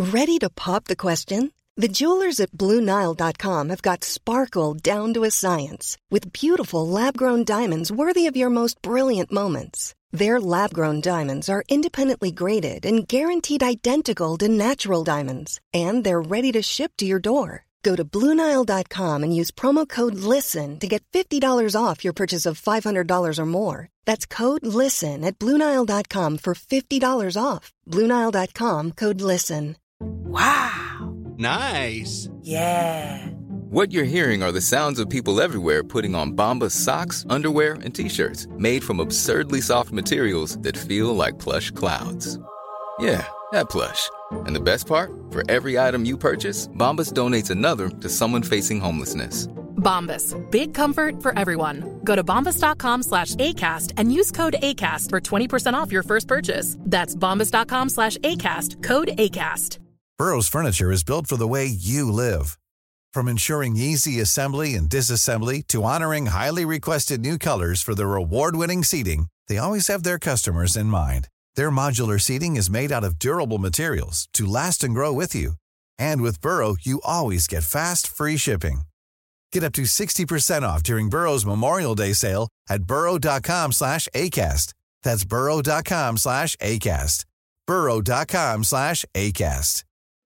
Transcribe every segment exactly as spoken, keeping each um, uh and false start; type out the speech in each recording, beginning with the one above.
Ready to pop the question? The jewelers at Blue Nile dot com have got sparkle down to a science with beautiful lab-grown diamonds worthy of your most brilliant moments. Their lab-grown diamonds are independently graded and guaranteed identical to natural diamonds, and they're ready to ship to your door. Go to Blue Nile dot com and use promo code LISTEN to get fifty dollars off your purchase of five hundred dollars or more. That's code LISTEN at Blue Nile dot com for fifty dollars off. Blue Nile dot com, code LISTEN. Wow. Nice. Yeah. What you're hearing are the sounds of people everywhere putting on Bombas socks, underwear, and T-shirts made from absurdly soft materials that feel like plush clouds. Yeah, that plush. And the best part? For every item you purchase, Bombas donates another to someone facing homelessness. Bombas. Big comfort for everyone. Go to bombas dot com slash ACAST and use code ACAST for twenty percent off your first purchase. That's bombas dot com slash ACAST. Code ACAST. Burrow's furniture is built for the way you live. From ensuring easy assembly and disassembly to honoring highly requested new colors for their award-winning seating, they always have their customers in mind. Their modular seating is made out of durable materials to last and grow with you. And with Burrow, you always get fast, free shipping. Get up to sixty percent off during Burrow's Memorial Day sale at burrow dot com slash ACAST. That's burrow dot com slash ACAST. burrow dot com slash ACAST.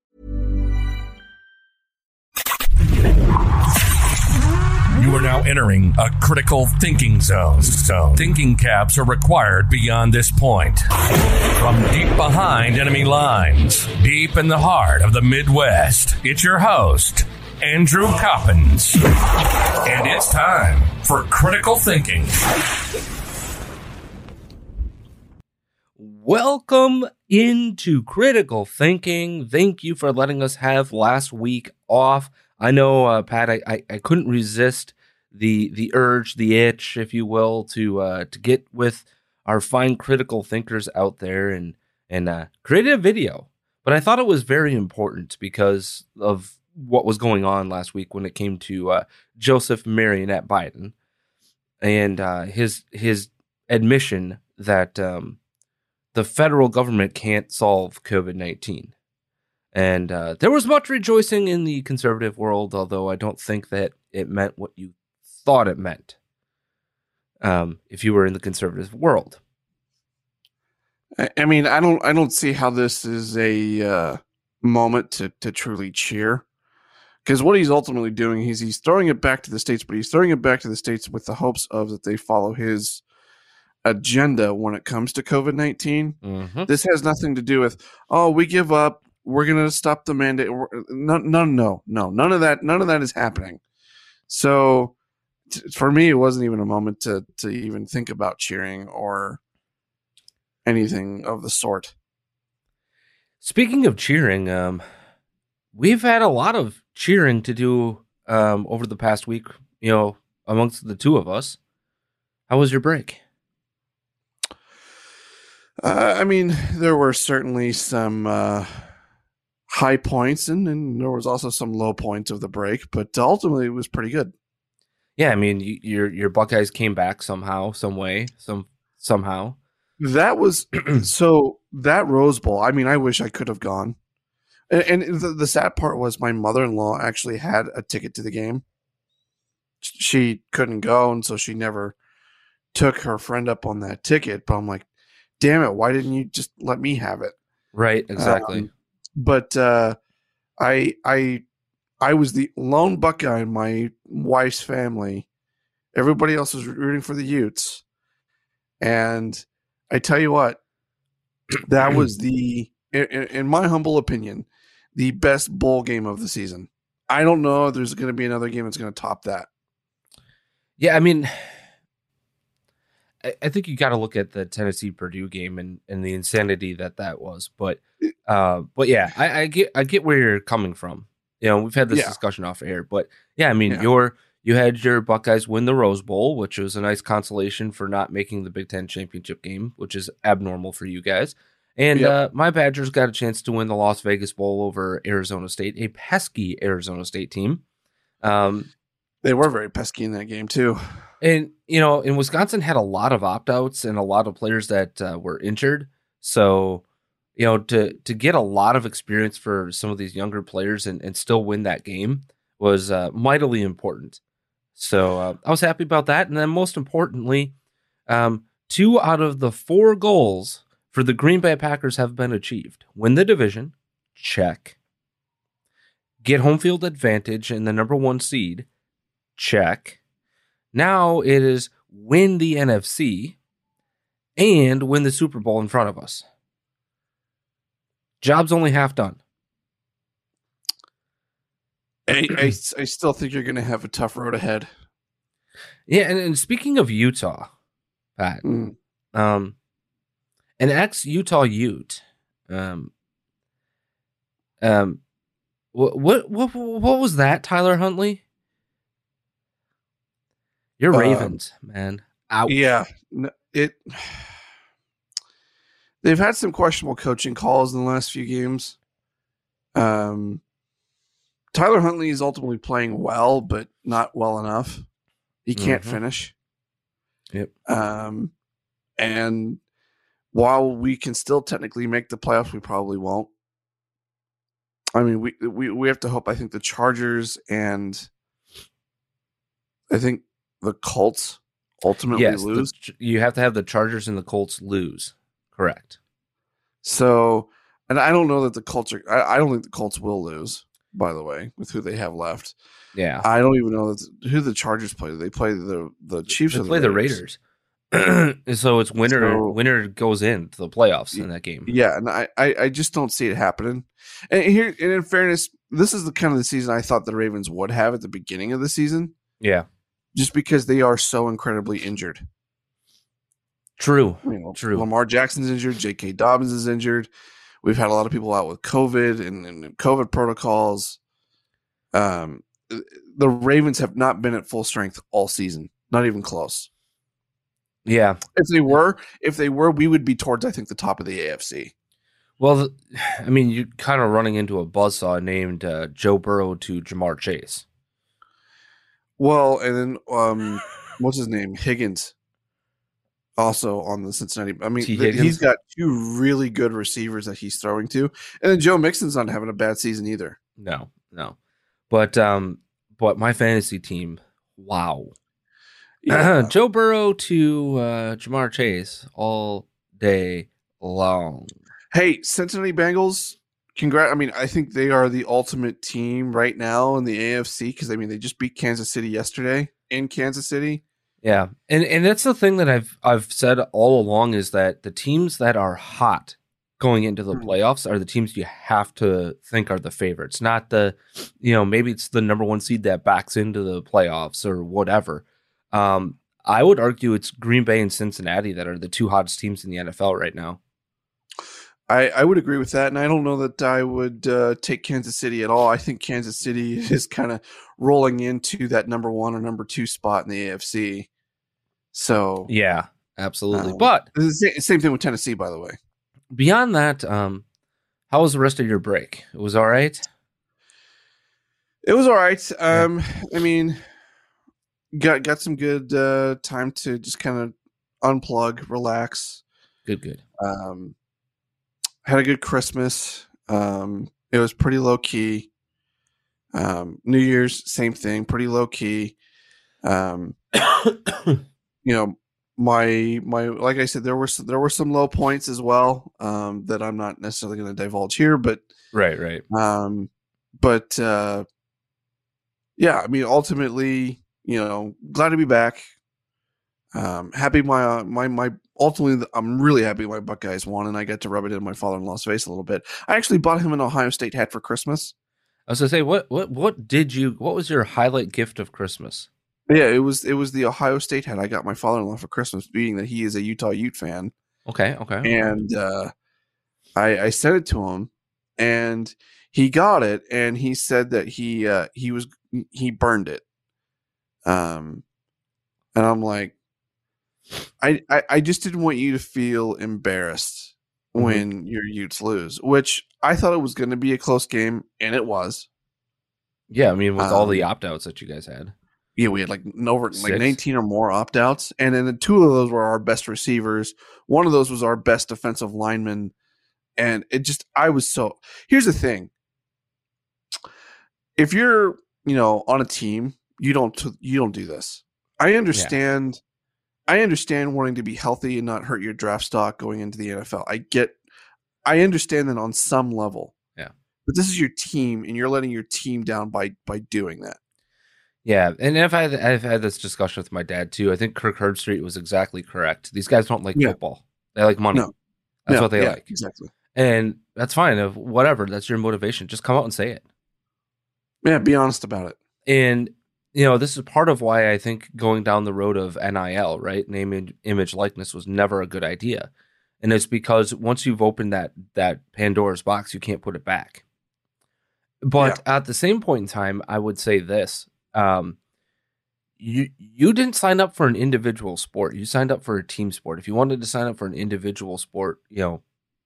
You are now entering a critical thinking zone. So, thinking caps are required beyond this point. From deep behind enemy lines, deep in the heart of the Midwest, it's your host, Andrew Coppins. And it's time for Critical Thinking. Welcome into Critical Thinking. Thank you for letting us have last week off. I know, uh, Pat, I, I, I couldn't resist the the urge, the itch, if you will, to uh, to get with our fine critical thinkers out there and and uh, create a video. But I thought it was very important because of what was going on last week when it came to uh, Joseph Marionette Biden and uh, his his admission that um, the federal government can't solve COVID nineteen. And uh, there was much rejoicing in the conservative world, although I don't think that it meant what you thought it meant um, if you were in the conservative world. I mean, I don't, I don't see how this is a uh, moment to to truly cheer, because what he's ultimately doing is he's throwing it back to the states, but he's throwing it back to the states with the hopes of that they follow his agenda when it comes to COVID nineteen. Mm-hmm. This has nothing to do with, oh, we give up. We're going to stop the mandate. No, no, no, no, none of that. None of that is happening. So t- for me, it wasn't even a moment to, to even think about cheering or anything of the sort. Speaking of cheering, um, we've had a lot of cheering to do um, over the past week, you know, amongst the two of us. How was your break? Uh, I mean, there were certainly some uh, high points, and, and there was also some low points of the break, but ultimately it was pretty good. Yeah, I mean, you, your your Buckeyes came back somehow, some way, some somehow. That was so that Rose Bowl. I mean, I wish I could have gone. And, and the, the sad part was my mother-in-law actually had a ticket to the game. She couldn't go, and so she never took her friend up on that ticket. But I'm like, damn it, why didn't you just let me have it? Right, exactly. Um, but uh, I I I was the lone Buckeye in my wife's family. Everybody else was rooting for the Utes. And I tell you what, that was the, in, in my humble opinion, the best bowl game of the season. I don't know if there's going to be another game that's going to top that. Yeah, I mean, I, I think you got to look at the Tennessee Purdue game and, and the insanity that that was. But, uh, but yeah, I, I get I get where you're coming from. You know, we've had this yeah. discussion off air, but yeah, I mean, yeah. you're you had your Buckeyes win the Rose Bowl, which was a nice consolation for not making the Big Ten championship game, which is abnormal for you guys. And yep. uh, my Badgers got a chance to win the Las Vegas Bowl over Arizona State, a pesky Arizona State team. Um, they were very pesky in that game too. And, you know, in Wisconsin had a lot of opt-outs and a lot of players that uh, were injured. So you know, to to get a lot of experience for some of these younger players and, and still win that game was uh, mightily important. So uh, I was happy about that. And then most importantly, um, two out of the four goals for the Green Bay Packers have been achieved. Win the division, check. Get home field advantage in the number one seed, check. Now it is win the N F C and win the Super Bowl in front of us. Job's only half done. I, I, I still think you're going to have a tough road ahead. Yeah, and, and speaking of Utah, Pat, Mm. um, an ex-Utah Ute, um, um, what what what what was that, Tyler Huntley? Your Um, Ravens, man. Ouch. Yeah, n- it. They've had some questionable coaching calls in the last few games. Um, Tyler Huntley is ultimately playing well, but not well enough. He can't Mhm. finish. Yep. Um, and while we can still technically make the playoffs, we probably won't. I mean, we we we have to hope. I think the Chargers and I think the Colts ultimately Yes, the lose. Ch- you have to have the Chargers and the Colts lose. Correct. So, and I don't know that the Colts are, I, I don't think the Colts will lose, by the way, with who they have left. Yeah. I don't even know that who the Chargers play. Do they play the, the Chiefs They or the play Raiders? the Raiders. And so it's winner So- winner goes into the playoffs in that game. Yeah, and I, I, I just don't see it happening. And here, and in fairness, this is the kind of the season I thought the Ravens would have at the beginning of the season, Yeah. just because they are so incredibly injured. True. You know, True. Lamar Jackson's injured. J K. Dobbins is injured. We've had a lot of people out with COVID and, and COVID protocols. Um, the Ravens have not been at full strength all season, not even close. Yeah. If they were, if they were, we would be towards, I think, the top of the A F C. Well, the, I mean, you're kind of running into a buzzsaw named uh, Joe Burrow to Jamar Chase. Well, and then um, what's his name? Higgins. Also on the Cincinnati. I mean, T. th- he's Higgins? got two really good receivers that he's throwing to, and then Joe Mixon's not having a bad season either. No, no. But um, but my fantasy team, wow. Yeah. Joe Burrow to uh, Jamar Chase all day long. Hey, Cincinnati Bengals, congrats. I mean, I think they are the ultimate team right now in the A F C because, I mean, they just beat Kansas City yesterday in Kansas City. Yeah, and and that's the thing that I've I've said all along is that the teams that are hot going into the Mhm. playoffs are the teams you have to think are the favorites, not the, you know, maybe it's the number one seed that backs into the playoffs or whatever. Um, I would argue it's Green Bay and Cincinnati that are the two hottest teams in the N F L right now. I, I would agree with that, and I don't know that I would uh, take Kansas City at all. I think Kansas City is kind of rolling into that number one or number two spot in the A F C. So, Yeah, absolutely. Um, But the same, same thing with Tennessee, by the way. beyond that, um, how was the rest of your break? It was all right. It was all right. Um, I mean, got got some good uh, time to just kind of unplug, relax. Good, good. Um, had a good Christmas. Um, it was pretty low key. Um, New Year's, same thing, pretty low key. Um, you know, my my like I said, there were some, there were some low points as well um, that I'm not necessarily going to divulge here, but Right, right. um, but uh, yeah, I mean, ultimately, you know, glad to be back. Um, happy my uh, my my ultimately, I'm really happy my Buckeyes won, and I get to rub it in my father-in-law's face a little bit. I actually bought him an Ohio State hat for Christmas. I was gonna say, what, what, what did you? What was your highlight gift of Christmas? Yeah, it was it was the Ohio State hat I got my father-in-law for Christmas, being that he is a Utah Ute fan. Okay, okay. And uh, I, I sent it to him, and he got it, and he said that he uh, he was he burned it. Um, and I'm like, I, I I just didn't want you to feel embarrassed Mm-hmm. when your Utes lose, which I thought it was going to be a close game, and it was. Yeah, I mean, with all the Um, opt outs that you guys had. Yeah, we had like over like Six. nineteen or more opt outs, and then the two of those were our best receivers. One of those was our best defensive lineman And it just, I was so, here's the thing. If you're, you know, on a team, you don't, you don't do this. I understand. Yeah. I understand wanting to be healthy and not hurt your draft stock going into the N F L. I get, I understand that on some level. Yeah. But this is your team and you're letting your team down by, by doing that. Yeah. And if I had, I've had this discussion with my dad too. I think Kirk Herbstreit was exactly correct. These guys don't like yeah. football. They like money. No. That's no, what they yeah, like. Exactly. And that's fine. If whatever, that's your motivation. Just come out and say it. Yeah, be honest about it. And, you know, this is part of why I think going down the road of N I L, right? Name, image, likeness was never a good idea. And it's because once you've opened that that Pandora's box, you can't put it back. But yeah. at the same point in time, I would say this. Um, you you didn't sign up for an individual sport. You signed up for a team sport. If you wanted to sign up for an individual sport, you know,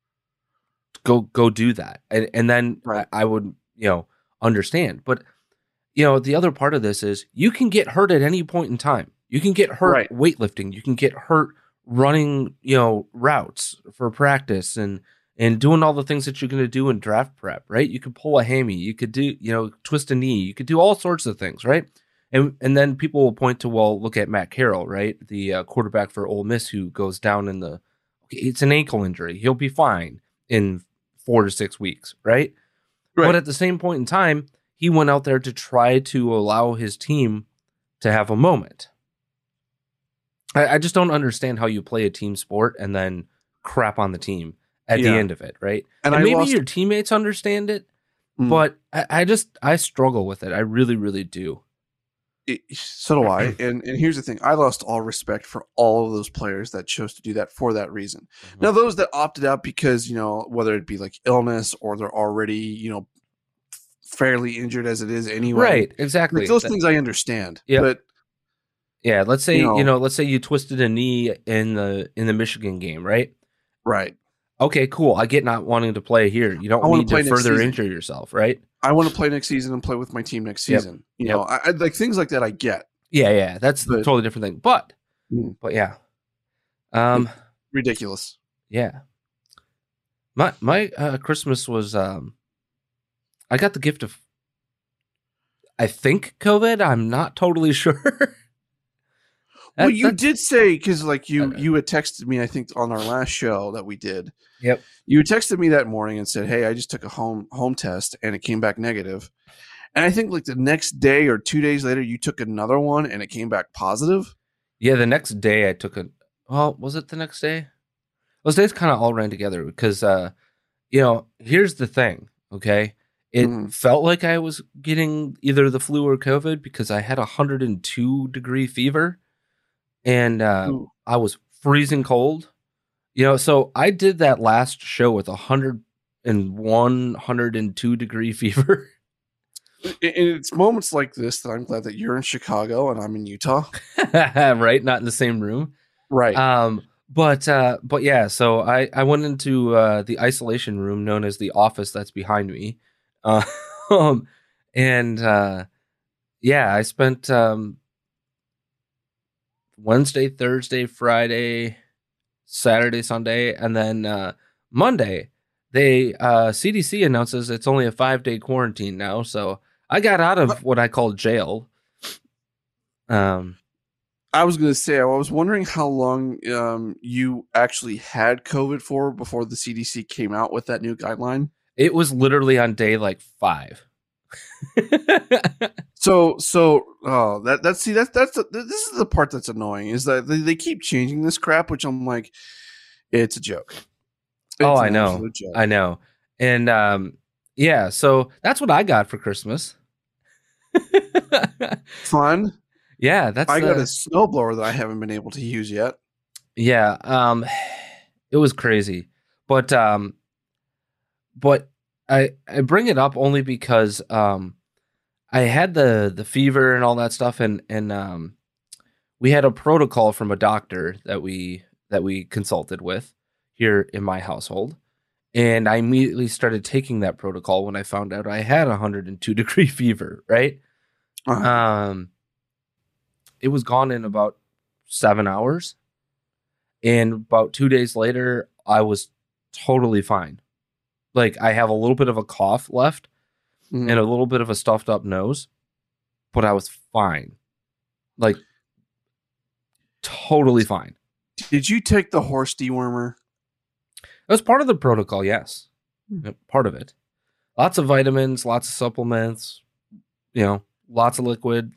go go do that. And, and then right. I, I would, you know, understand. But, you know, the other part of this is you can get hurt at any point in time. You can get hurt right. weightlifting. You can get hurt running, you know, routes for practice and and doing all the things that you're going to do in draft prep, right? You could pull a hammy. You could do, you know, twist a knee. You could do all sorts of things, right? And and then people will point to, well, look at Matt Carroll, right? The uh, quarterback for Ole Miss who goes down in the, okay, it's an ankle injury. He'll be fine in four to six weeks, right? Right. But at the same point in time, he went out there to try to allow his team to have a moment. I, I just don't understand how you play a team sport and then crap on the team at yeah. the end of it, right? And, and maybe lost... your teammates understand it, mm. but I, I just, I struggle with it. I really, really do. It, so do I. And and here's the thing. I lost all respect for all of those players that chose to do that for that reason. Mm-hmm. Now, those that opted out because, you know, whether it be like illness or they're already, you know, fairly injured as it is anyway. Right, exactly. Like those that, things I understand. Yep. But yeah, let's say, you know, you know, let's say you twisted a knee in the in the Michigan game, right? Right. Okay, cool. I get not wanting to play here. You don't need to, to further season. injure yourself, right? I want to play next season and play with my team next season. Yep. You yep. know, I, I like things like that. I get. Yeah, yeah, that's but, a totally different thing. But, mm. but yeah, um, ridiculous. Yeah, my my uh, Christmas was. Um, I got the gift of. I think COVID. I'm not totally sure. that, well, you did say because, like you, okay. you had texted me. I think on our last show that we did. Yep. You texted me that morning and said, "Hey, I just took a home home test and it came back negative." And I think like the next day or two days later, you took another one and it came back positive. Yeah, the next day I took a. Well, was it the next day? Those days kind of all ran together because, uh, you know, here's the thing. Okay, it mm. felt like I was getting either the flu or COVID because I had a hundred and two degree fever, and uh, I was freezing cold. You know, so I did that last show with a hundred and one, hundred and two degree fever. And it's moments like this that I'm glad that you're in Chicago and I'm in Utah. Right? Not in the same room. Right. Um, but, uh, but yeah, so I, I went into uh, the isolation room known as the office that's behind me. Uh, um, and uh, yeah, I spent um, Wednesday, Thursday, Friday, Saturday, Sunday, and then uh, Monday, they uh, C D C announces it's only a five-day quarantine now, so I got out of what I call jail. Um, I was going to say, I was wondering how long um, you actually had COVID for before the C D C came out with that new guideline. It was literally on day like five. so, so oh, that that's see that's that's this is the part that's annoying is that they, they keep changing this crap, which I'm like, it's a joke. It's oh, I know, I know, and um, yeah, so that's what I got for Christmas. Fun. Yeah, that's. I got uh, a snowblower that I haven't been able to use yet. Yeah, um, it was crazy, but um, but I I bring it up only because um, I had the the fever and all that stuff, and and um, we had a protocol from a doctor that we that we consulted with here in my household, and I immediately started taking that protocol when I found out I had a hundred and two degree fever. Right. Uh-huh. Um, it was gone in about seven hours. And about two days later, I was totally fine. Like I have a little bit of a cough left Mhm. and a little bit of a stuffed up nose, but I was fine. Like totally fine. Did you take the horse dewormer? It was part of the protocol, yes. Hmm. Yep, part of it. Lots of vitamins, lots of supplements, you know, lots of liquid.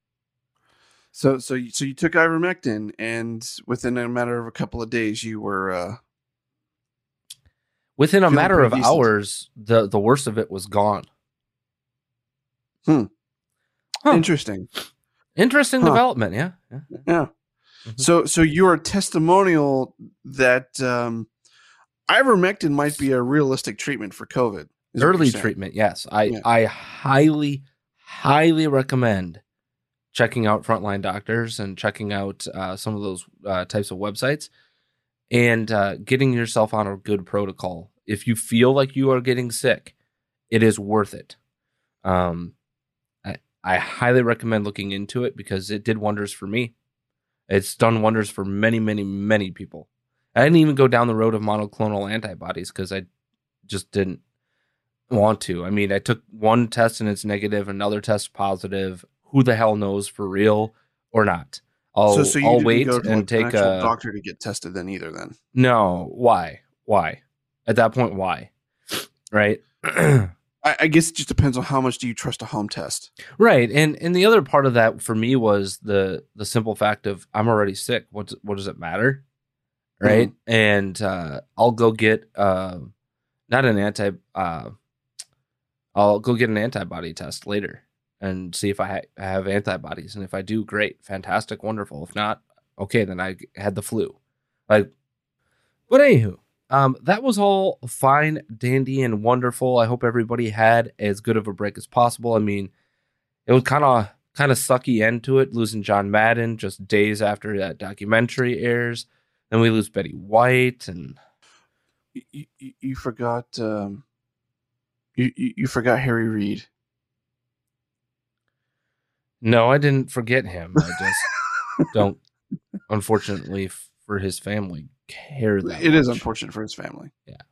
So, so, you, so you took ivermectin, and within a matter of a couple of days, you were. Uh, Within a Feeling matter of pretty decent. hours, the, the worst of it was gone. Hmm. Huh. Interesting. Interesting Huh. development, yeah. yeah. Yeah. Mhm. So, so you are testimonial that um, ivermectin might be a realistic treatment for COVID. is what you're Early saying. treatment, yes. I, Yeah. I highly, highly recommend checking out Frontline Doctors and checking out uh, some of those uh, types of websites and uh, getting yourself on a good protocol. If you feel like you are getting sick, it is worth it. Um, I, I highly recommend looking into it because it did wonders for me. It's done wonders for many, many, many people. I didn't even go down the road of monoclonal antibodies because I just didn't want to. I mean, I took one test and it's negative, another test positive. Who the hell knows for real or not? I'll, so, so you I'll didn't wait go to and like, take an actual a doctor to get tested then either. Then no. Why? Why? At that point, why? Right. I, I guess it just depends on how much do you trust a home test. Right. And and the other part of that for me was the the simple fact of I'm already sick. What what does it matter? Right. And uh, I'll go get uh, not an anti. Uh, I'll go get an antibody test later and see if I ha- have antibodies. And if I do, great, fantastic, wonderful. If not, okay, then I had the flu. Like, but anywho, um, that was all fine, dandy, and wonderful. I hope everybody had as good of a break as possible. I mean, it was kind of kind of sucky end to it, losing John Madden just days after that documentary airs. Then we lose Betty White, and You, you, you forgot. Um, you, you you forgot Harry Reid. no, I didn't forget him. I just don't, unfortunately, for his family, care that It is much. unfortunate for his family.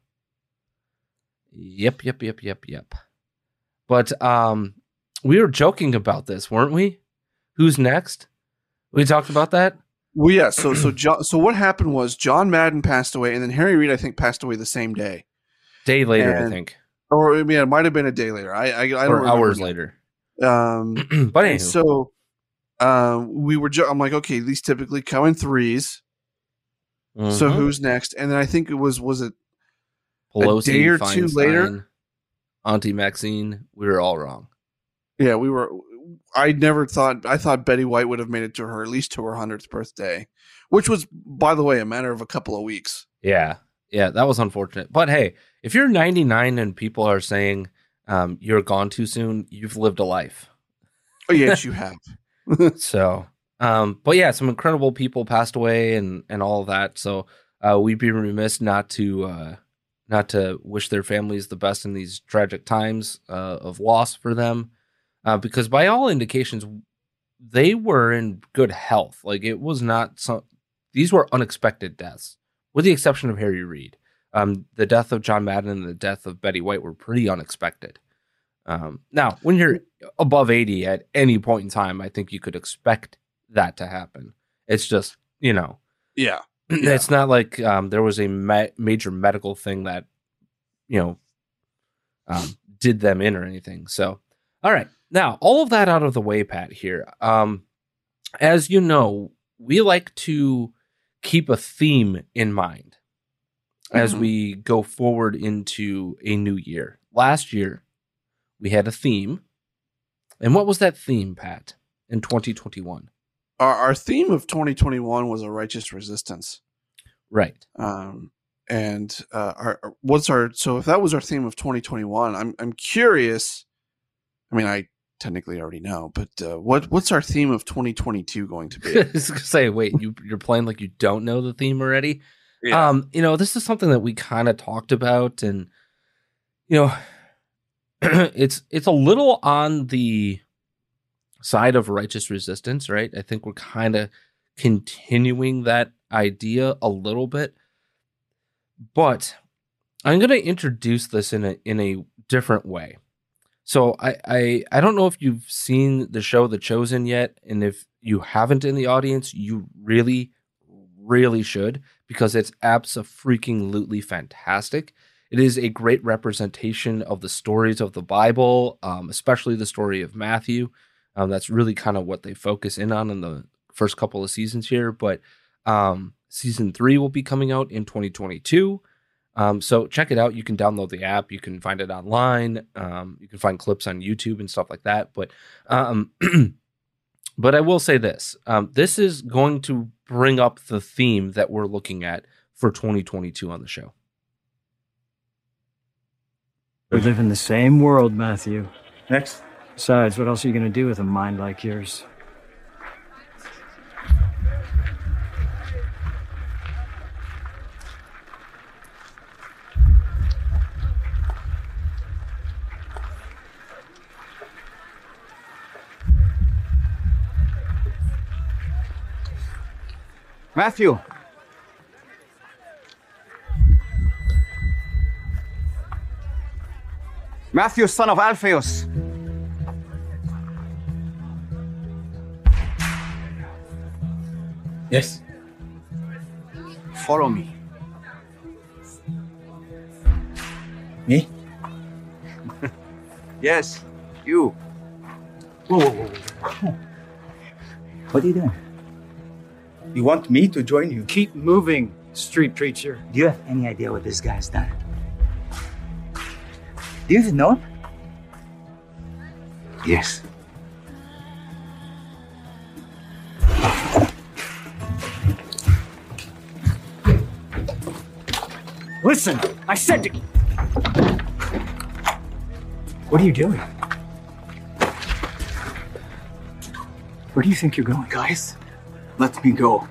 Yep, yep, yep, yep, yep. But um, we were joking about this, weren't we? Who's next? We talked about that. Well, yeah. So, so John. So what happened was John Madden passed away, and then Harry Reid, I think, passed away the same day, Day later, I And- think, or I mean, it might have been a day later. I, I, I don't or remember hours now. later. Um, But and anywho, so, um, we were. Jo- I'm like, okay, these typically come in threes. So mhm. who's next? And then I think it was was it Pelosi, day or two later? Feinstein, Auntie Maxine, we were all wrong. Yeah, we were. I never thought. I thought Betty White would have made it to her at least to her hundredth birthday, which was, by the way, a matter of a couple of weeks. Yeah, yeah, that was unfortunate. But hey, if you're ninety-nine and people are saying um, you're gone too soon, you've lived a life. Oh yes, you have. So, um, but yeah, some incredible people passed away and and all of that. So uh, we'd be remiss not to uh, not to wish their families the best in these tragic times uh, of loss for them, uh, because by all indications, they were in good health. Like it was not some; these were unexpected deaths, with the exception of Harry Reid. Um, the death of John Madden and the death of Betty White were pretty unexpected. Um, now, when you're above eighty at any point in time, I think you could expect that to happen. It's just, you know, Yeah. it's not like um, there was a ma- major medical thing that, you know, um, did them in or anything. So, all right. Now, all of that out of the way, Pat, here. Um, as you know, we like to keep a theme in mind as Mhm. we go forward into a new year. Last year, we had a theme. And what was that theme, Pat, in twenty twenty-one? Our, our theme of twenty twenty-one was a righteous resistance. Right. Um, and uh, our, our- what's our so if that was our theme of twenty twenty-one, I'm I'm curious. I mean, I technically already know, but uh, what what's our theme of twenty twenty-two going to be? I was gonna say, wait, you, you're playing like you don't know the theme already? Um, you know, this is something that we kind of talked about, and you know, it's it's a little on the side of righteous resistance, right? I think we're kind of continuing that idea a little bit, but I'm going to introduce this in a in a different way. So I, I I don't know if you've seen the show The Chosen yet, and if you haven't in the audience, you really, really should, because it's abso-freaking-lutely fantastic. It is a great representation of the stories of the Bible, um, especially the story of Matthew. Um, that's really kind of what they focus in on in the first couple of seasons here. But um, season three will be coming out in twenty twenty-two. Um, so check it out. You can download the app. You can find it online. Um, you can find clips on YouTube and stuff like that. But um, but I will say this. Um, this is going to bring up the theme that we're looking at for twenty twenty-two on the show. We live in the same world, Matthew. Next. Besides, what else are you going to do with a mind like yours? Matthew. Matthew, son of Alphaeus. Yes. Follow me. Me? Yes, you. Whoa, whoa, whoa, whoa. What are you doing? You want me to join you? Keep moving, street preacher. Do you have any idea what this guy's done? Do you even know him? Yes. Listen, I said to... What are you doing? Where do you think you're going? Guys, let me go.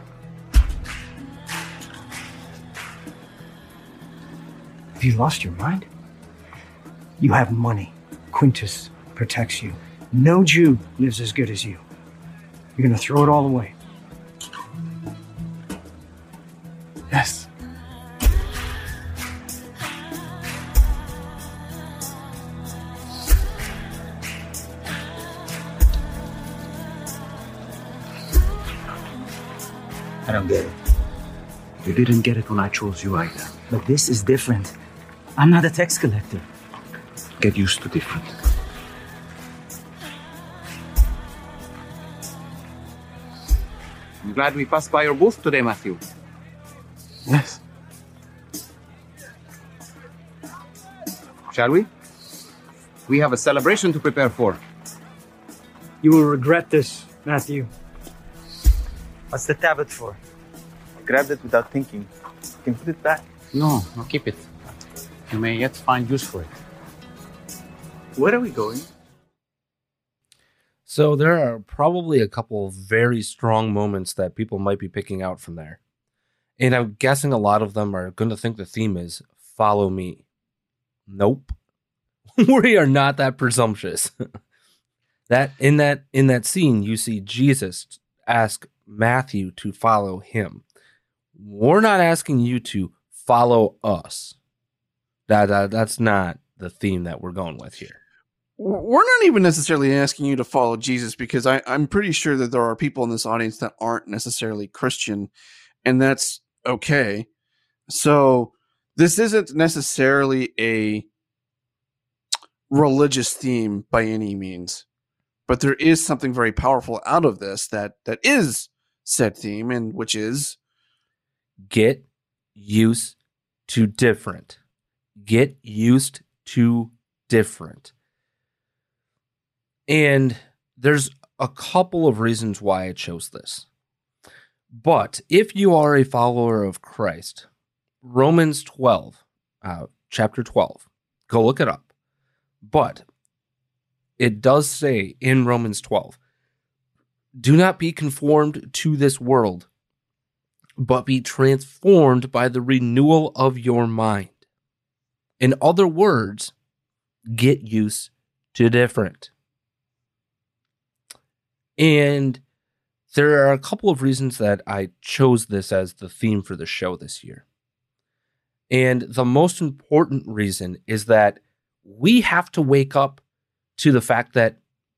Have you lost your mind? You have money. Quintus protects you. No Jew lives as good as you. You're gonna throw it all away. Yes. I don't get it. You didn't get it when I chose you either. But this is different. I'm not a tax collector. Get used to different. I'm glad we passed by your booth today, Matthew. Yes. Shall we? We have a celebration to prepare for. You will regret this, Matthew. What's the tablet for? I grabbed it without thinking. You can put it back. No, no, keep it. You may yet find use for it. Where are we going? So there are probably a couple of very strong moments that people might be picking out from there. And I'm guessing a lot of them are going to think the theme is follow me. Nope. We are not that presumptuous. that in that in that scene, you see Jesus ask Matthew to follow him. We're not asking you to follow us. That, that that's not the theme that we're going with here. We're not even necessarily asking you to follow Jesus, because I, I'm pretty sure that there are people in this audience that aren't necessarily Christian, and that's okay. So this isn't necessarily a religious theme by any means, but there is something very powerful out of this that that is said theme, and which is get used to different. Get used to different. And there's a couple of reasons why I chose this. But if you are a follower of Christ, Romans twelve, uh, chapter twelve, go look it up. But it does say in Romans twelve, do not be conformed to this world, but be transformed by the renewal of your mind. In other words, get used to different. And there are a couple of reasons that I chose this as the theme for the show this year. And the most important reason is that we have to wake up to the fact that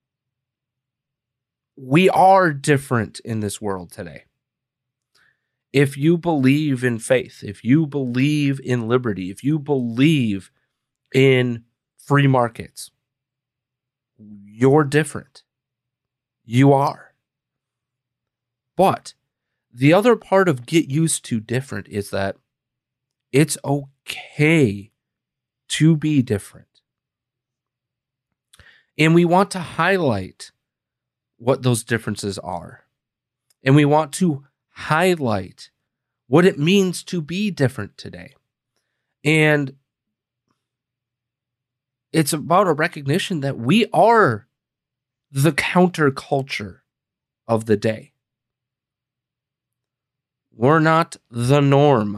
we are different in this world today. If you believe in faith, if you believe in liberty, if you believe in free markets, you're different. You are. But the other part of get used to different is that it's okay to be different. And we want to highlight what those differences are. And we want to highlight what it means to be different today. And it's about a recognition that we are the counterculture of the day. We're not the norm.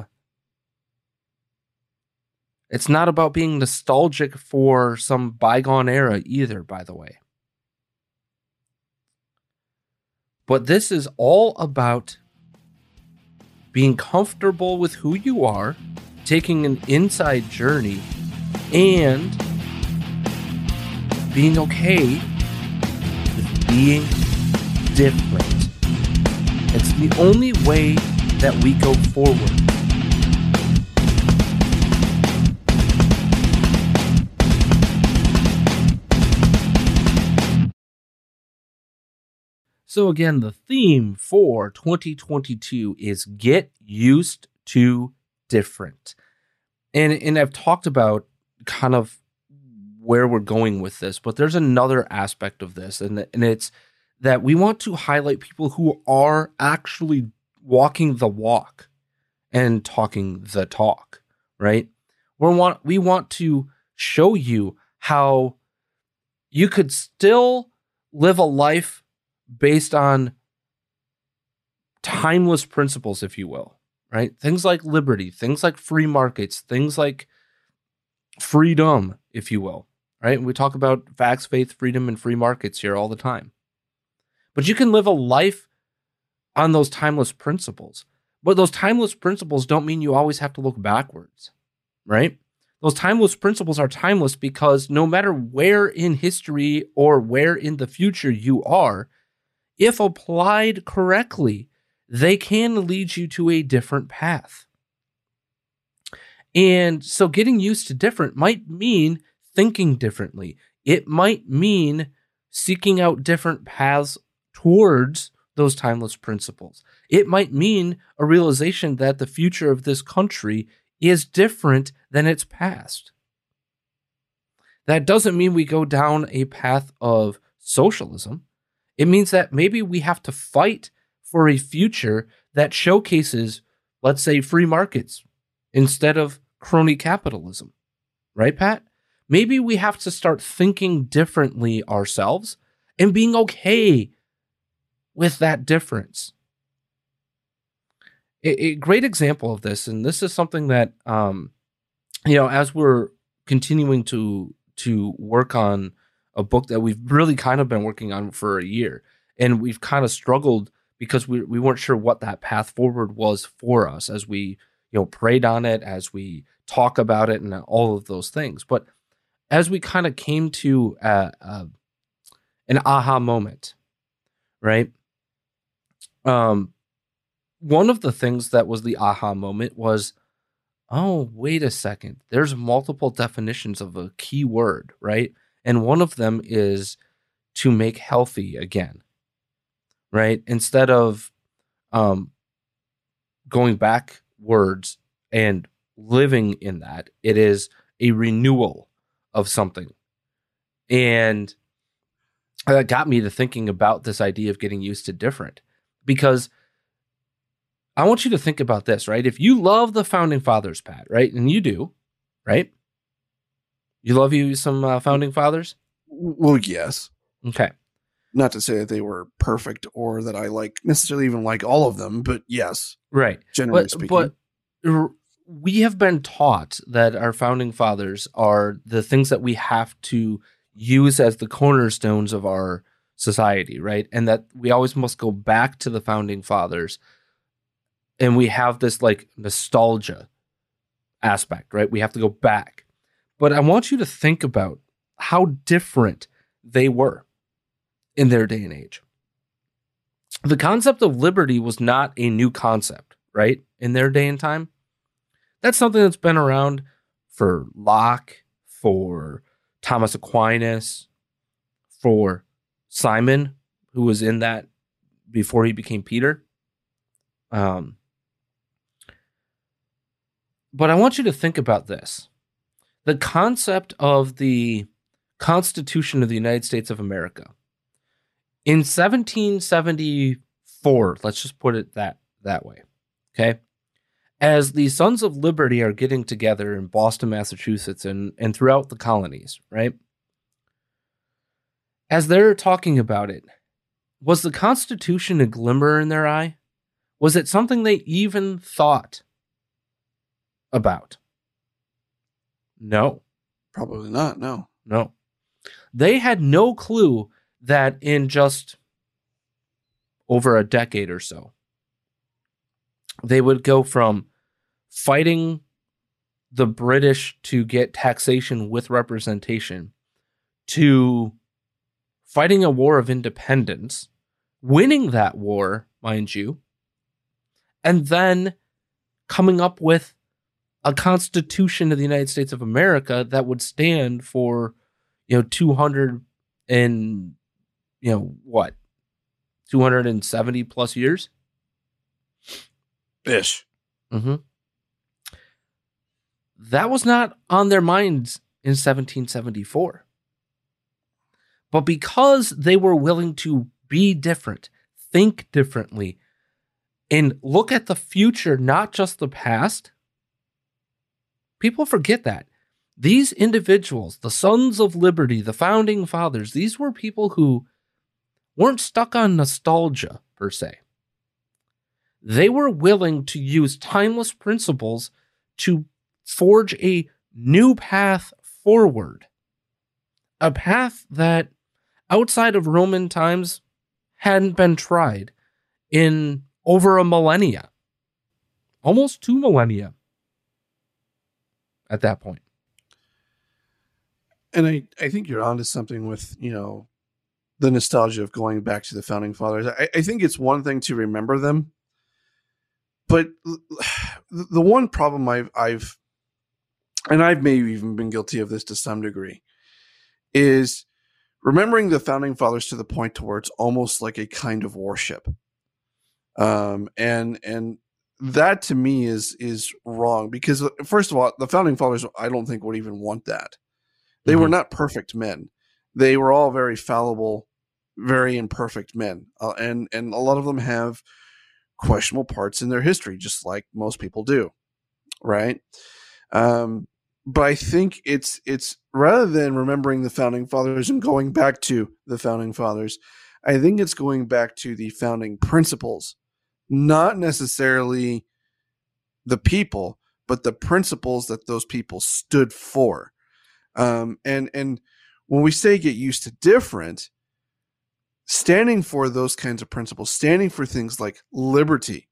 It's not about being nostalgic for some bygone era either, by the way. But this is all about being comfortable with who you are, taking an inside journey, and being okay with being different. It's the only way that we go forward. So again, the theme for twenty twenty-two is get used to different. And, and I've talked about kind of where we're going with this, but there's another aspect of this, and, and it's that we want to highlight people who are actually walking the walk and talking the talk, right? We want, we want to show you how you could still live a life based on timeless principles, if you will, right? Things like liberty, things like free markets, things like freedom, if you will, right? We talk about facts, faith, freedom, and free markets here all the time. But you can live a life on those timeless principles. But those timeless principles don't mean you always have to look backwards, right? Those timeless principles are timeless because no matter where in history or where in the future you are, if applied correctly, they can lead you to a different path. And so getting used to different might mean thinking differently. It might mean seeking out different paths towards those timeless principles. It might mean a realization that the future of this country is different than its past. That doesn't mean we go down a path of socialism. It means that maybe we have to fight for a future that showcases, let's say, free markets instead of crony capitalism. Right, Pat? Maybe we have to start thinking differently ourselves and being okay with that difference. A, a great example of this, and this is something that, um, you know, as we're continuing to to work on a book that we've really kind of been working on for a year, and we've kind of struggled because we we weren't sure what that path forward was for us as we, you know, prayed on it, as we talk about it, and all of those things. But as we kind of came to uh, uh, an aha moment, right? Um, one of the things that was the aha moment was, oh, wait a second. There's multiple definitions of a key word, right? And one of them is to make healthy again, right? Instead of um, going backwards and living in that, it is a renewal of something. And that got me to thinking about this idea of getting used to different. Because I want you to think about this, right? If you love the Founding Fathers, Pat, right? And you do, right? You love you some uh, Founding Fathers? Well, yes. Okay. Not to say that they were perfect or that I like necessarily even like all of them, but yes. Right. Generally but, speaking. But we have been taught that our Founding Fathers are the things that we have to use as the cornerstones of our society, right? And that we always must go back to the Founding Fathers. And we have this like nostalgia aspect, right? We have to go back. But I want you to think about how different they were in their day and age. The concept of liberty was not a new concept, right? In their day and time. That's something that's been around for Locke, for Thomas Aquinas, for Simon, who was in that before he became Peter. Um, but I want you to think about this. The concept of the Constitution of the United States of America. In seventeen seventy-four, let's just put it that, that way, okay? As the Sons of Liberty are getting together in Boston, Massachusetts, and, and throughout the colonies, right? As they're talking about it, was the Constitution a glimmer in their eye? Was it something they even thought about? No. Probably not, no. No. They had no clue that in just over a decade or so, they would go from fighting the British to get taxation with representation to fighting a war of independence, winning that war, mind you, and then coming up with a Constitution of the United States of America that would stand for, you know, two hundred and, you know, what, two hundred seventy plus years? Ish. Mm-hmm. That was not on their minds in seventeen seventy-four. But because they were willing to be different, think differently, and look at the future, not just the past, people forget that. These individuals, the Sons of Liberty, the Founding Fathers, these were people who weren't stuck on nostalgia, per se. They were willing to use timeless principles to forge a new path forward. A path that, outside of Roman times, hadn't been tried in over a millennia. Almost two millennia at that point. And I, I think you're onto something with, you know, the nostalgia of going back to the Founding Fathers. I, I think it's one thing to remember them, but the one problem I've, I've, and I've maybe even been guilty of this to some degree, is remembering the Founding Fathers to the point to where it's almost like a kind of worship. Um, and, and that to me is, is wrong because, first of all, the Founding Fathers, I don't think would even want that. They mm-hmm. were not perfect men. They were all very fallible, very imperfect men. Uh, and, and a lot of them have questionable parts in their history, just like most people do. Right. Um, but I think it's, it's rather than remembering the Founding Fathers and going back to the Founding Fathers, I think it's going back to the founding principles, not necessarily the people, but the principles that those people stood for. Um, and, and when we say get used to different, standing for those kinds of principles, standing for things like liberty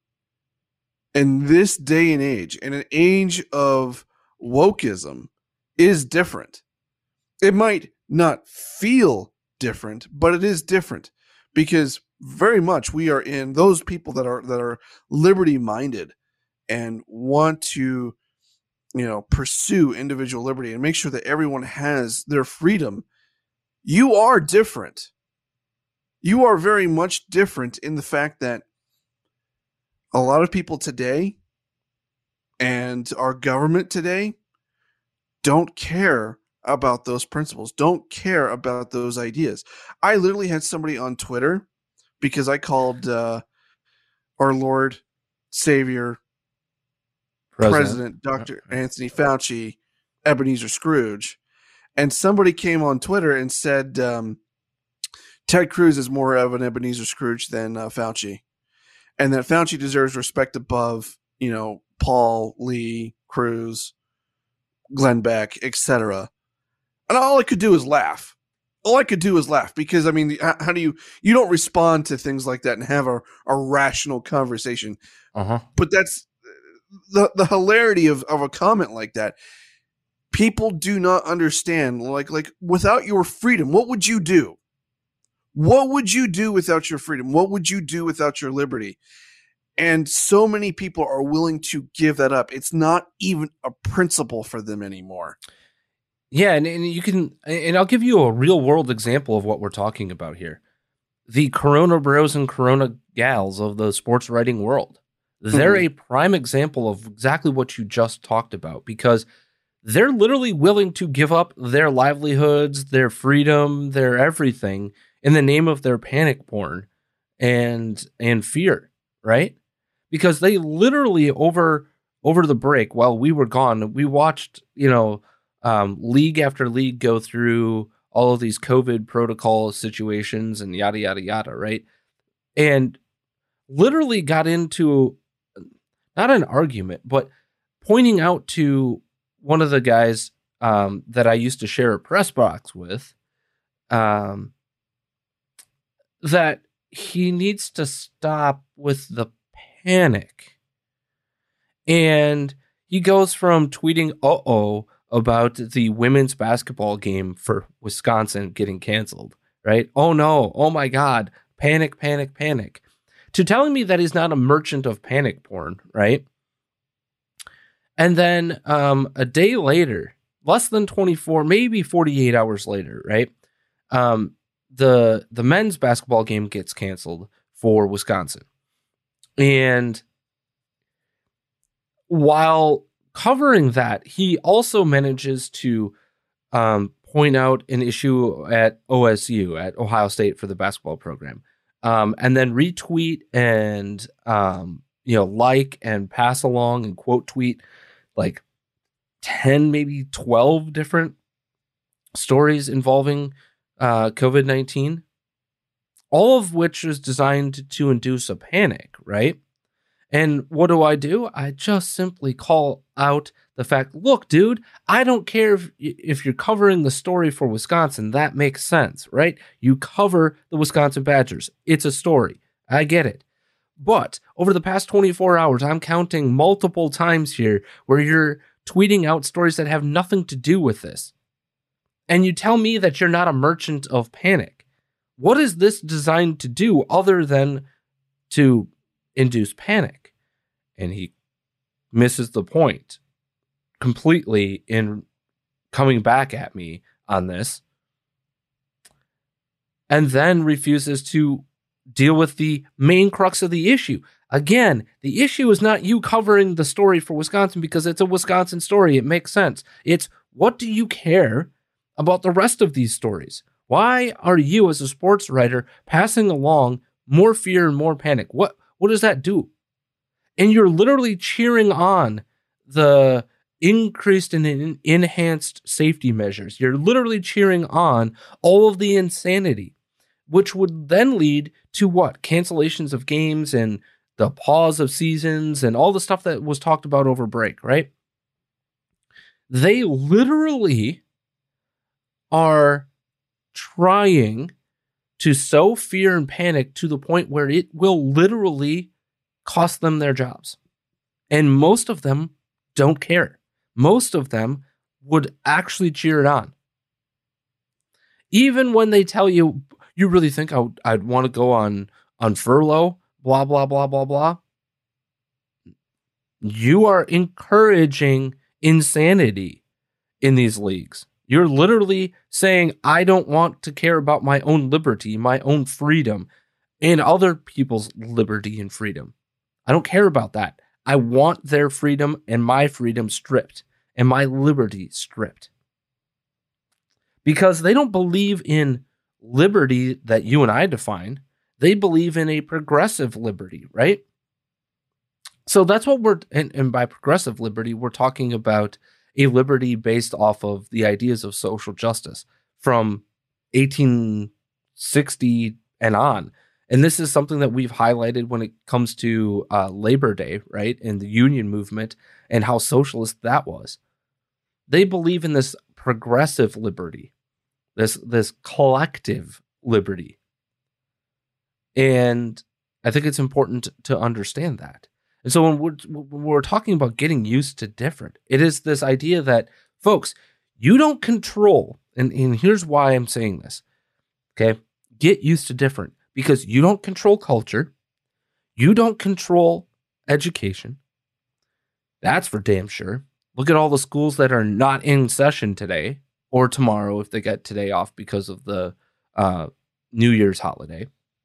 in this day and age, in an age of wokeism, is different. It might not feel different, but it is different because very much we are in those people that are, that are liberty minded and want to, you know, pursue individual liberty and make sure that everyone has their freedom. You are different. You are very much different in the fact that a lot of people today and our government today don't care about those principles, don't care about those ideas. I literally had somebody on Twitter because I called uh, our Lord, Savior, President, President Doctor Anthony Fauci, Ebenezer Scrooge, and somebody came on Twitter and said um, Ted Cruz is more of an Ebenezer Scrooge than uh, Fauci, and that Fauci deserves respect above, you know, Paul, Lee, Cruz, Glenn Beck, et cetera. And all I could do is laugh. All I could do is laugh because, I mean, how, how do you, you don't respond to things like that and have a, a rational conversation. Uh-huh. But that's, the, the hilarity of, of a comment like that. People do not understand, like, like without your freedom, what would you do? What would you do without your freedom? What would you do without your liberty? And so many people are willing to give that up. It's not even a principle for them anymore. Yeah, and, and you can, and I'll give you a real world example of what we're talking about here. The Corona bros and Corona gals of the sports writing world. They're mm-hmm. a prime example of exactly what you just talked about, because they're literally willing to give up their livelihoods, their freedom, their everything in the name of their panic porn and and fear, right? Because they literally over over the break while we were gone, we watched, you know, um, league after league go through all of these COVID protocol situations and yada, yada, yada, right? And literally got into not an argument, but pointing out to one of the guys um, that I used to share a press box with, um, that he needs to stop with the panic. And he goes from tweeting, uh-oh, about the women's basketball game for Wisconsin getting canceled, right? Oh no, oh my God, panic, panic, panic. To telling me that he's not a merchant of panic porn, right? And then um, a day later, less than twenty-four, maybe forty-eight hours later, right? Um, the the men's basketball game gets canceled for Wisconsin. And while covering that, he also manages to um, point out an issue at O S U, at Ohio State, for the basketball program. Um, and then retweet and, um, you know, like and pass along and quote tweet like ten, maybe twelve different stories involving uh, COVID nineteen, all of which is designed to induce a panic, right? And what do I do? I just simply call out the fact, look, dude, I don't care if, if you're covering the story for Wisconsin. That makes sense, right? You cover the Wisconsin Badgers. It's a story. I get it. But over the past twenty-four hours, I'm counting multiple times here where you're tweeting out stories that have nothing to do with this. And you tell me that you're not a merchant of panic. What is this designed to do other than to induce panic? And he misses the point completely in coming back at me on this, and then refuses to deal with the main crux of the issue. Again, the issue is not you covering the story for Wisconsin because it's a Wisconsin story. It makes sense. It's, what do you care about the rest of these stories? Why are you, as a sports writer, passing along more fear and more panic? What what does that do? And you're literally cheering on the increased and in, enhanced safety measures. You're literally cheering on all of the insanity, which would then lead to what? Cancellations of games and the pause of seasons and all the stuff that was talked about over break, right? They literally are trying to sow fear and panic to the point where it will literally cost them their jobs. And most of them don't care. Most of them would actually cheer it on. Even when they tell you, you really think I would, I'd want to go on, on furlough, blah, blah, blah, blah, blah. You are encouraging insanity in these leagues. You're literally saying, I don't want to care about my own liberty, my own freedom, and other people's liberty and freedom. I don't care about that. I want their freedom and my freedom stripped and my liberty stripped. Because they don't believe in liberty that you and I define. They believe in a progressive liberty, right? So that's what we're, and, and by progressive liberty, we're talking about a liberty based off of the ideas of social justice from eighteen sixty and on. And this is something that we've highlighted when it comes to uh, Labor Day, right? And the union movement and how socialist that was. They believe in this progressive liberty, this, this collective liberty. And I think it's important to understand that. And so when we're, when we're talking about getting used to different, it is this idea that, folks, you don't control, and, and here's why I'm saying this, okay? Get used to different, because you don't control culture. You don't control education. That's for damn sure. Look at all the schools that are not in session today or tomorrow if they get today off because of the uh, New Year's holiday.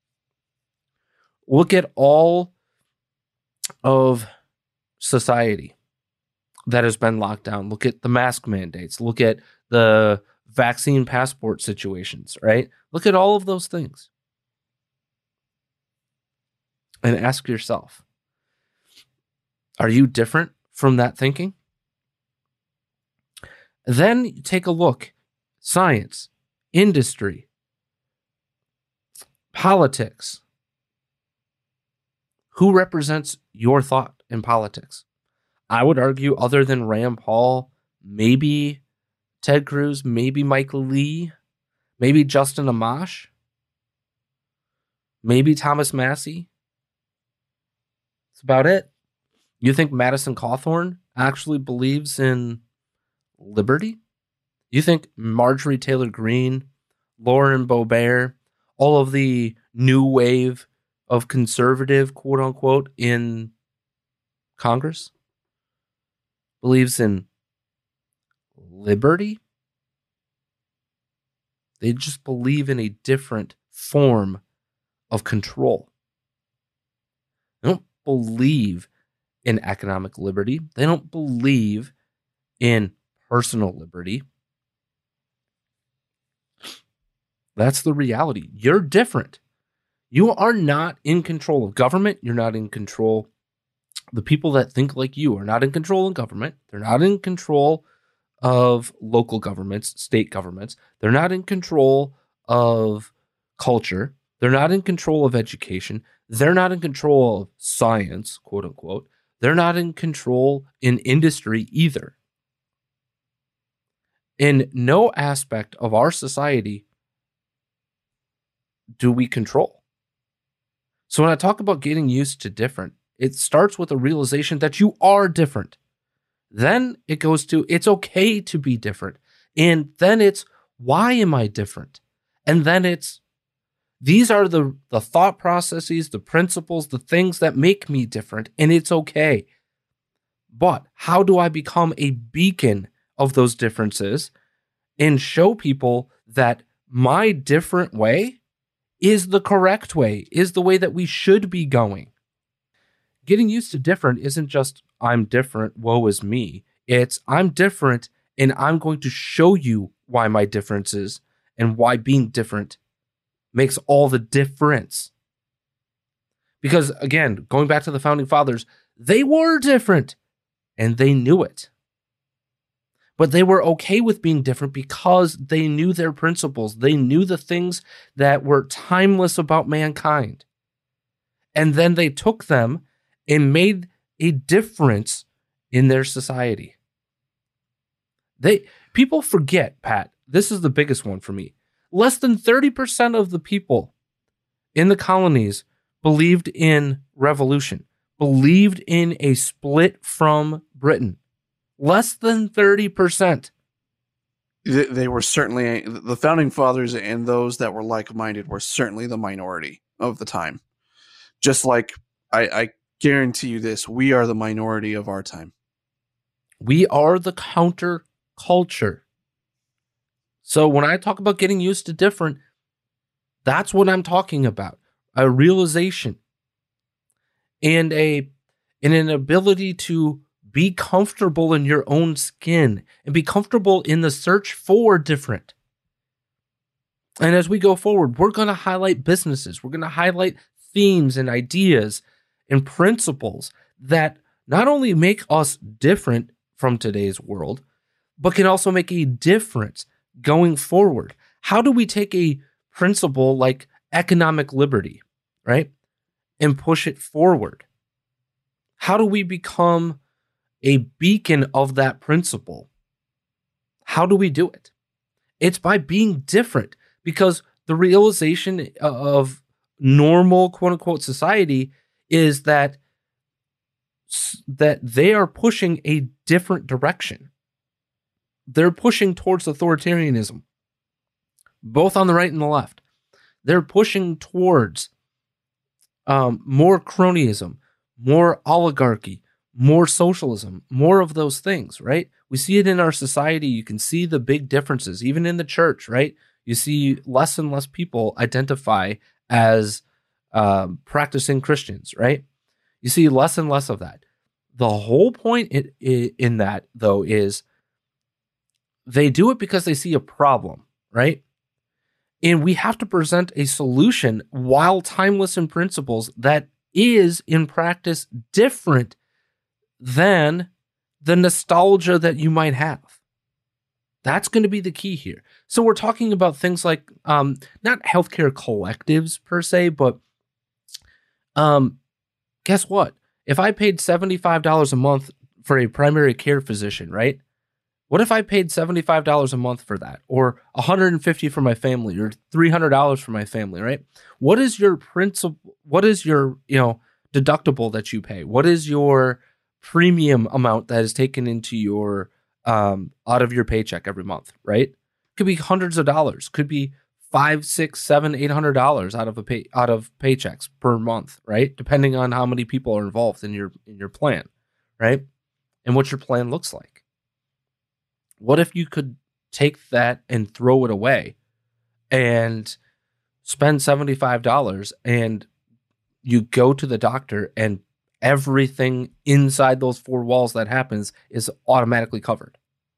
Look at all of society that has been locked down. Look at the mask mandates. Look at the vaccine passport situations, right? Look at all of those things. And ask yourself, are you different from that thinking? Then take a look. Science, industry, politics. Who represents your thought in politics? I would argue, other than Rand Paul, maybe Ted Cruz, maybe Michael Lee, maybe Justin Amash, maybe Thomas Massie. That's about it. You think Madison Cawthorn actually believes in liberty? You think Marjorie Taylor Greene, Lauren Boebert, all of the new wave of conservative, quote unquote, in Congress believes in liberty? They just believe in a different form of control. They don't believe in economic liberty. They don't believe in personal liberty. That's the reality. You're different. You are not in control of government. You're not in control. The people that think like you are not in control of government. They're not in control of local governments, state governments. They're not in control of culture. They're not in control of education. They're not in control of science, quote unquote. They're not in control in industry either. In no aspect of our society do we control. So when I talk about getting used to different, it starts with a realization that you are different. Then it goes to, it's okay to be different. And then it's, why am I different? And then it's, these are the, the thought processes, the principles, the things that make me different, and it's okay. But how do I become a beacon of those differences and show people that my different way is the correct way, is the way that we should be going? Getting used to different isn't just, I'm different, woe is me. It's, I'm different, and I'm going to show you why my difference is and why being different makes all the difference. Because again, going back to the founding fathers, they were different and they knew it. But they were okay with being different because they knew their principles. They knew the things that were timeless about mankind. And then they took them and made a difference in their society. They people forget, Pat, this is the biggest one for me. Less than thirty percent of the people in the colonies believed in revolution, believed in a split from Britain. Less than thirty percent. They were certainly, the founding fathers and those that were like-minded were certainly the minority of the time. Just like, I, I guarantee you this, we are the minority of our time. We are the counter culture. So when I talk about getting used to different, that's what I'm talking about. A realization and a and an ability to be comfortable in your own skin and be comfortable in the search for different. And as we go forward, we're going to highlight businesses. We're going to highlight themes and ideas and principles that not only make us different from today's world, but can also make a difference going forward. How do we take a principle like economic liberty, right, and push it forward? How do we become a beacon of that principle? How do we do it? It's by being different, because the realization of normal, quote unquote, society is that that they are pushing a different direction. They're pushing towards authoritarianism, both on the right and the left. They're pushing towards um, more cronyism, more oligarchy, more socialism, more of those things, right? We see it in our society. You can see the big differences, even in the church, right? You see less and less people identify as um, practicing Christians, right? You see less and less of that. The whole point in, in that, though, is they do it because they see a problem, right? And we have to present a solution while timeless in principles that is, in practice, different than the nostalgia that you might have. That's going to be the key here. So we're talking about things like um, not healthcare collectives per se, but um, guess what? If I paid seventy-five dollars a month for a primary care physician, right? What if I paid seventy-five dollars a month for that, or one hundred fifty dollars for my family, or three hundred dollars for my family, right? What is your principal? What is your, you know, deductible that you pay? What is your premium amount that is taken into your um, out of your paycheck every month, right? Could be hundreds of dollars. Could be five, six, seven, eight hundred dollars out of a pay out of paychecks per month, right? Depending on how many people are involved in your in your plan, right? And what your plan looks like. What if you could take that and throw it away and spend seventy-five dollars and you go to the doctor and everything inside those four walls that happens is automatically covered?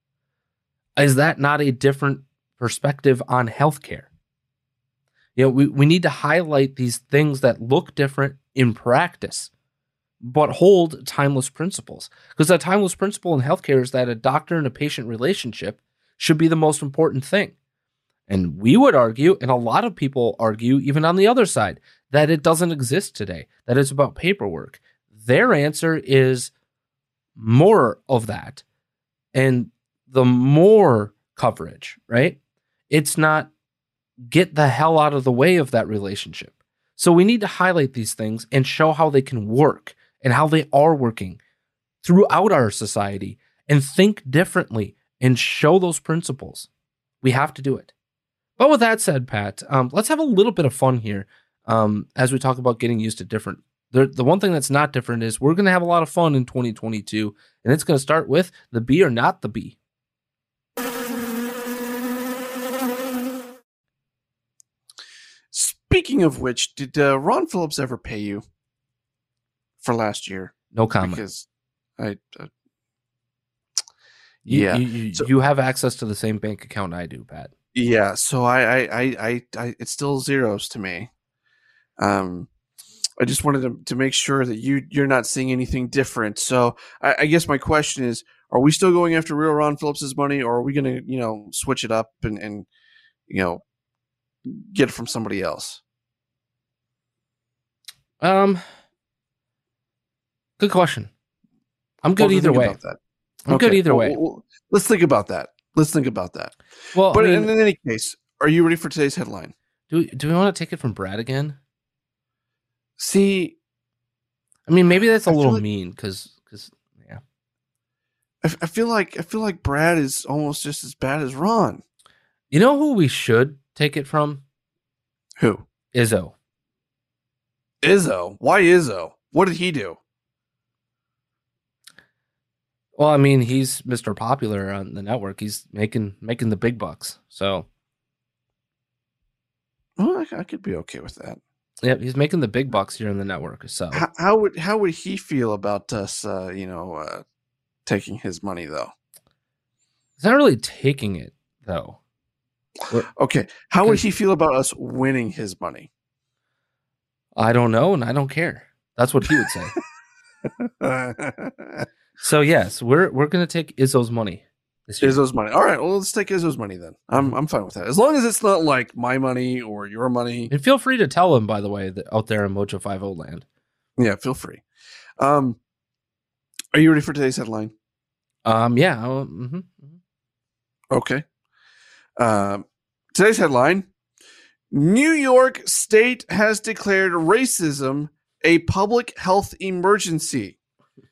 Is that not a different perspective on healthcare? You know, we, we need to highlight these things that look different in practice, but hold timeless principles. Because the timeless principle in healthcare is that a doctor and a patient relationship should be the most important thing. And we would argue, and a lot of people argue, even on the other side, that it doesn't exist today, that it's about paperwork. Their answer is more of that and the more coverage, right? It's not get the hell out of the way of that relationship. So we need to highlight these things and show how they can work and how they are working throughout our society and think differently and show those principles. We have to do it. But with that said, Pat, um, let's have a little bit of fun here um, as we talk about getting used to different. The, the one thing that's not different is we're going to have a lot of fun in twenty twenty-two, and it's going to start with the bee or not the bee. Speaking of which, did uh, Ron Phillips ever pay you for last year? No comment. Because I, uh, you, yeah, you, you, so, you have access to the same bank account I do, Pat. Yeah, so I, I, I, I, I it's still zeros to me. Um, I just wanted to, to make sure that you you're not seeing anything different. So I, I guess my question is: are we still going after real Ron Phillips's money, or are we going to, you know, switch it up and and you know, get it from somebody else? Um, good question. I'm good Well, either think way. about that. I'm Okay, good either well, way. well, let's think about that. Let's think about that. Well, but I mean, in, in any case, are you ready for today's headline? Do we, do we want to take it from Brad again? See, I mean, maybe that's a I feel little like- mean because because yeah. I, I feel like I feel like Brad is almost just as bad as Ron. You know who we should take it from? Who? Izzo. Izzo. Why Izzo? What did he do? Well, I mean, he's Mister Popular on the network. He's making making the big bucks. So, Well, I, I could be okay with that. yeah, he's making the big bucks here on the network. So, How, how would how would he feel about us? Uh, you know, uh, taking his money though. he's not really taking it though. Okay, how would he feel about us winning his money? I don't know, and I don't care. That's what he would say. So yes, we're we're gonna take Izzo's money this year. Izzo's money. All right, well, let's take Izzo's money then. I'm I'm fine with that, as long as it's not like my money or your money. And feel free to tell him, by the way, that out there in Mojo Five O land. Yeah, feel free. Um, are you ready for today's headline? Um, yeah. Mm-hmm. Okay. Um, today's headline: New York State has declared racism a public health emergency.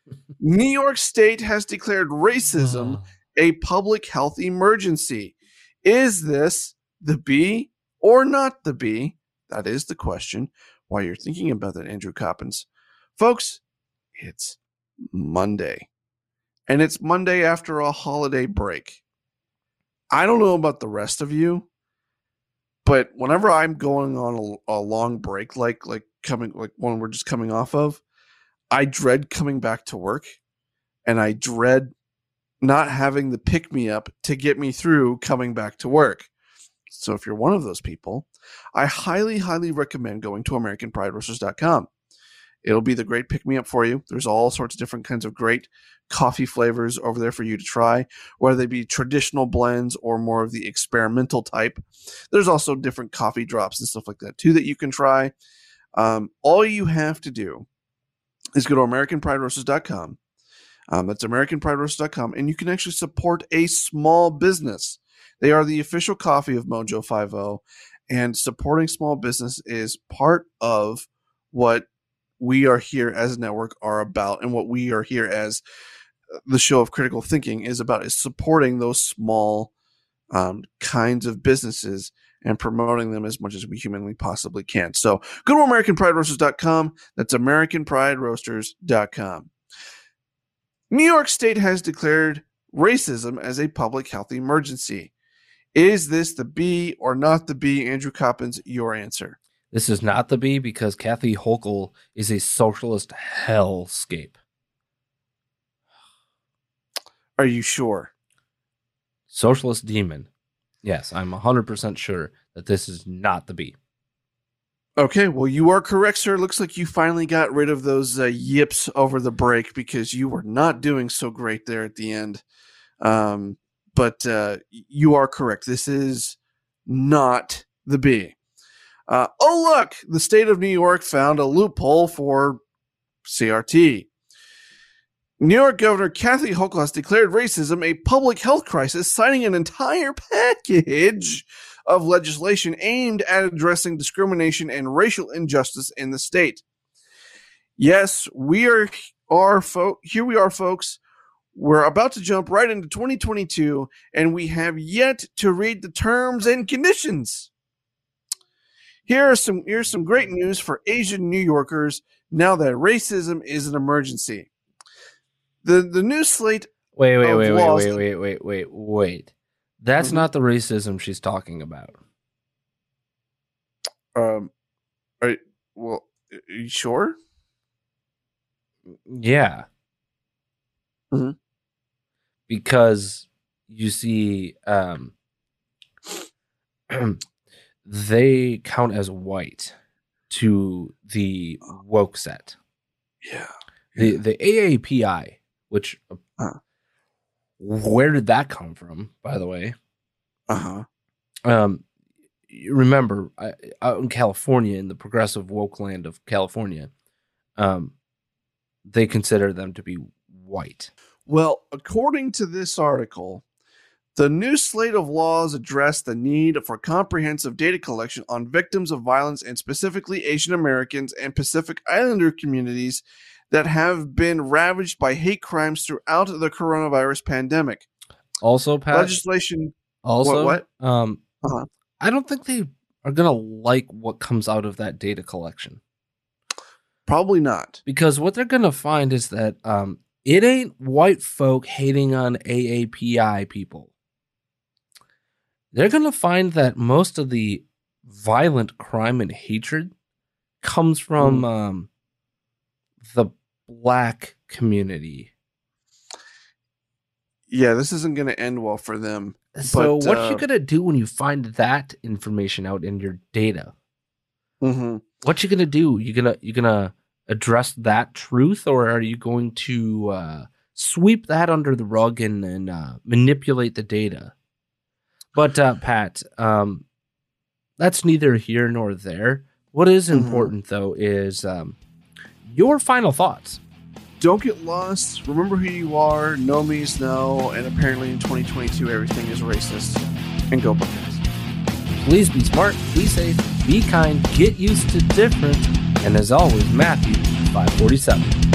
New York State has declared racism a public health emergency. Is this the B or not the B? That is the question. While you're thinking about that, Andrew Coppins. Folks, it's Monday. And it's Monday after a holiday break. I don't know about the rest of you, but whenever I'm going on a, a long break, like like coming like one we're just coming off of, I dread coming back to work, and I dread not having the pick me up to get me through coming back to work. So if you're one of those people, I highly, highly recommend going to American Pride Roasters dot com. It'll be the great pick me up for you. There's all sorts of different kinds of great coffee flavors over there for you to try, whether they be traditional blends or more of the experimental type. There's also different coffee drops and stuff like that too that you can try. Um, all you have to do is go to American Pride Roasters dot com. Um, that's American Pride Roasters dot com, and you can actually support a small business. They are the official coffee of Mojo fifty, and supporting small business is part of what we are here as a network are about, and what we are here as the show of Critical Thinking is about, is supporting those small um, kinds of businesses and promoting them as much as we humanly possibly can. So go to American Pride Roasters dot com. That's American Pride Roasters dot com. New York State has declared racism as a public health emergency. Is this the B or not the B? Andrew Coppins, your answer. This is not the B because Kathy Hochul is a socialist hellscape. Are you sure? Socialist demon. Yes, I'm one hundred percent sure that this is not the B. Okay, well, you are correct, sir. Looks like you finally got rid of those uh, yips over the break because you were not doing so great there at the end. Um, but uh, you are correct. This is not the B. Uh, oh, look, the state of New York found a loophole for C R T. New York Governor Kathy Hochul has declared racism a public health crisis, signing an entire package of legislation aimed at addressing discrimination and racial injustice in the state. Yes, we are, are fo- here we are, folks. We're about to jump right into twenty twenty-two, and we have yet to read the terms and conditions. Here are some here's some great news for Asian New Yorkers now that racism is an emergency. The the new slate Wait, wait, of wait, wait, laws- wait, wait, wait, wait, wait. That's Mhm. not the racism she's talking about. Um, are, well, are you sure? Yeah. Mhm. Because you see, um, they count as white to the woke set. Yeah. The the A A P I, which uh, where did that come from, by the way? Uh-huh. Um, you remember, I, out in California, in the progressive woke land of California, um, they consider them to be white. Well, according to this article, the new slate of laws address the need for comprehensive data collection on victims of violence, and specifically Asian Americans and Pacific Islander communities that have been ravaged by hate crimes throughout the coronavirus pandemic. Also, Pat, legislation. Also, what? what? Um, uh-huh. I don't think they are gonna like what comes out of that data collection. Probably not, because what they're gonna find is that um, it ain't white folk hating on A A P I people. They're gonna find that most of the violent crime and hatred comes from mm. um, the black community. Yeah, this isn't going to end well for them. So but, what uh, you gonna do when you find that information out in your data? Mm-hmm. What you gonna do? You gonna you gonna address that truth, or are you going to uh, sweep that under the rug and, and uh, manipulate the data? But uh, Pat, um, that's neither here nor there. What is important, mm-hmm. though, is um, your final thoughts. Don't get lost. Remember who you are. Know me's no. And apparently in twenty twenty-two, everything is racist. And go Buckeyes. Please be smart, be safe, be kind, get used to different. And as always, Matthew five forty-seven.